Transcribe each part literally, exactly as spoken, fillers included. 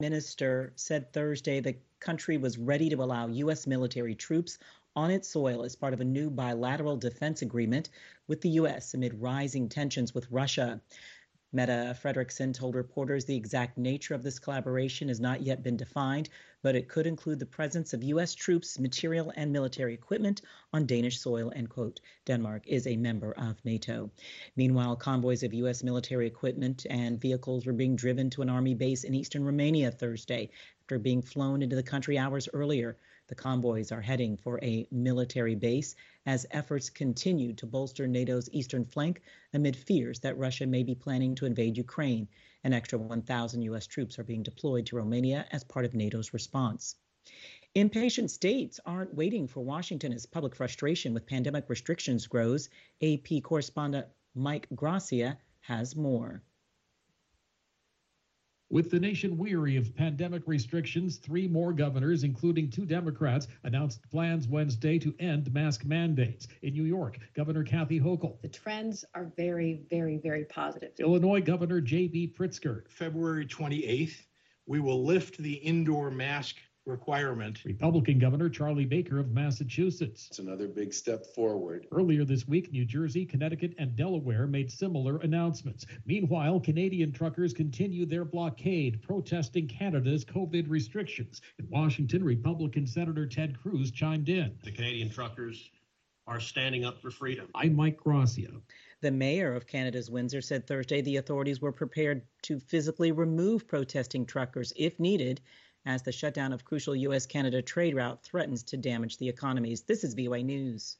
Minister said Thursday the country was ready to allow U S military troops on its soil as part of a new bilateral defense agreement with the U S amid rising tensions with Russia. Mette Frederiksen told reporters the exact nature of this collaboration has not yet been defined, but it could include the presence of U S troops, material, and military equipment on Danish soil, end quote. Denmark is a member of NATO. Meanwhile, convoys of U S military equipment and vehicles were being driven to an army base in eastern Romania Thursday after being flown into the country hours earlier. The convoys are heading for a military base as efforts continue to bolster NATO's eastern flank amid fears that Russia may be planning to invade Ukraine. An extra one thousand U S troops are being deployed to Romania as part of NATO's response. Impatient states aren't waiting for Washington as public frustration with pandemic restrictions grows. A P correspondent Mike Gracia has more. With the nation weary of pandemic restrictions, three more governors, including two Democrats, announced plans Wednesday to end mask mandates. In New York, Governor Kathy Hochul. The trends are very, very, very positive. Illinois Governor J B Pritzker. February twenty-eighth, we will lift the indoor mask requirement. Republican Governor Charlie Baker of Massachusetts. It's another big step forward. Earlier this week, New Jersey, Connecticut, and Delaware made similar announcements. Meanwhile, Canadian truckers continue their blockade, protesting Canada's COVID restrictions. In Washington, Republican Senator Ted Cruz chimed in. The Canadian truckers are standing up for freedom. I'm Mike Gracia. The mayor of Canada's Windsor said Thursday the authorities were prepared to physically remove protesting truckers if needed, as the shutdown of crucial U S Canada trade route threatens to damage the economies. This is V O A News.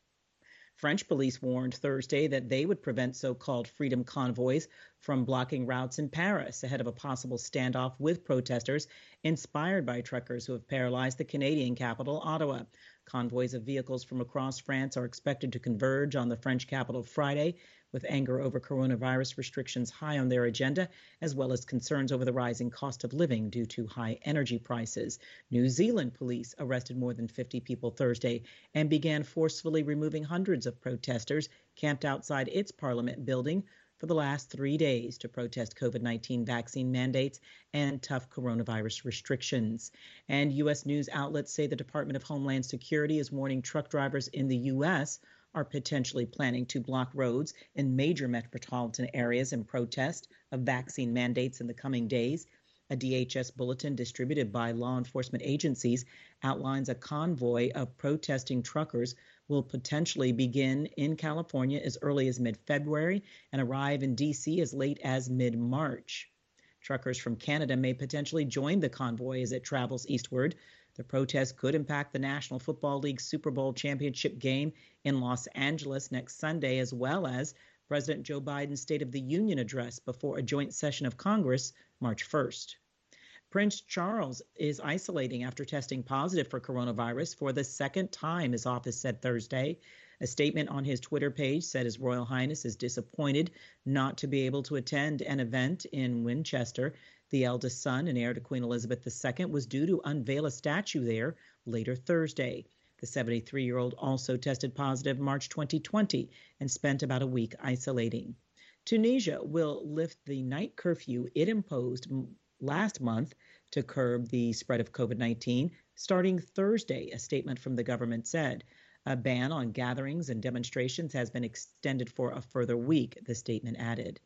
French police warned Thursday that they would prevent so-called freedom convoys from blocking routes in Paris ahead of a possible standoff with protesters inspired by truckers who have paralyzed the Canadian capital, Ottawa. Convoys of vehicles from across France are expected to converge on the French capital Friday, with anger over coronavirus restrictions high on their agenda, as well as concerns over the rising cost of living due to high energy prices. New Zealand police arrested more than fifty people Thursday and began forcefully removing hundreds of protesters camped outside its parliament building for the last three days to protest COVID nineteen vaccine mandates and tough coronavirus restrictions. And U S news outlets say the Department of Homeland Security is warning truck drivers in the U S are potentially planning to block roads in major metropolitan areas in protest of vaccine mandates in the coming days. A D H S bulletin distributed by law enforcement agencies outlines a convoy of protesting truckers will potentially begin in California as early as mid-February and arrive in D C as late as mid-March. Truckers from Canada may potentially join the convoy as it travels eastward. The protest could impact the National Football League Super Bowl championship game in Los Angeles next Sunday, as well as President Joe Biden's State of the Union address before a joint session of Congress March first. Prince Charles is isolating after testing positive for coronavirus for the second time, his office said Thursday. A statement on his Twitter page said His Royal Highness is disappointed not to be able to attend an event in Winchester. The eldest son and heir to Queen Elizabeth the Second was due to unveil a statue there later Thursday. The seventy-three-year-old also tested positive March twenty twenty and spent about a week isolating. Tunisia will lift the night curfew it imposed last month to curb the spread of COVID nineteen starting Thursday, a statement from the government said. A ban on gatherings and demonstrations has been extended for a further week, the statement added.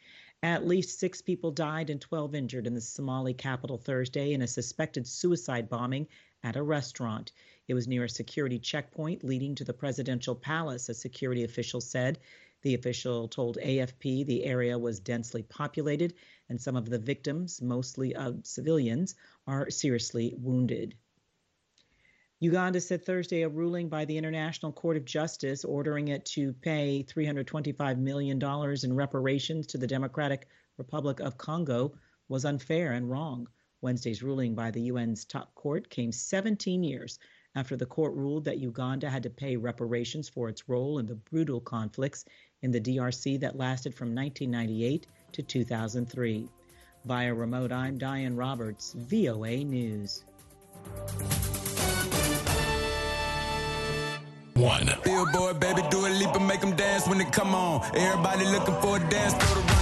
At least six people died and twelve injured in the Somali capital Thursday in a suspected suicide bombing at a restaurant. It was near a security checkpoint leading to the presidential palace, a security official said. The official told A F P the area was densely populated and some of the victims, mostly of civilians, are seriously wounded. Uganda said Thursday a ruling by the International Court of Justice ordering it to pay three hundred twenty-five million dollars in reparations to the Democratic Republic of Congo was unfair and wrong. Wednesday's ruling by the U N's top court came seventeen years after the court ruled that Uganda had to pay reparations for its role in the brutal conflicts in the D R C that lasted from nineteen ninety-eight to two thousand three. Via remote, I'm Diane Roberts, V O A News. One. Billboard, baby, do a leap and make them dance when they come on. Everybody looking for a dance, throw the